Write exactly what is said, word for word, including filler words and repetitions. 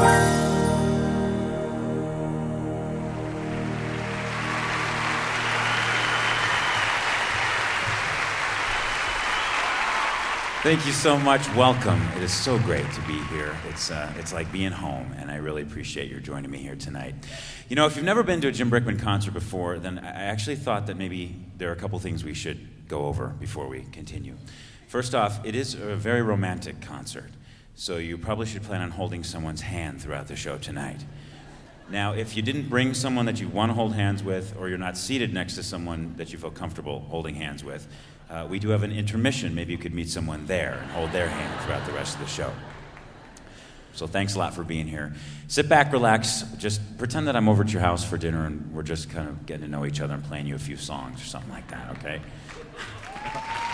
Thank you so much. Welcome. It is so great to be here. It's uh, it's like being home, and I really appreciate your joining me here tonight. You know, if you've never been to a Jim Brickman concert before, then I actually thought that maybe there are a couple things we should go over before we continue. First off, it is a very romantic concert, so you probably should plan on holding someone's hand throughout the show tonight. Now, if you didn't bring someone that you want to hold hands with, or you're not seated next to someone that you feel comfortable holding hands with, uh, we do have an intermission. Maybe you could meet someone there and hold their hand throughout the rest of the show. So thanks a lot for being here. Sit back, relax, just pretend that I'm over at your house for dinner and we're just kind of getting to know each other and playing you a few songs or something like that, okay?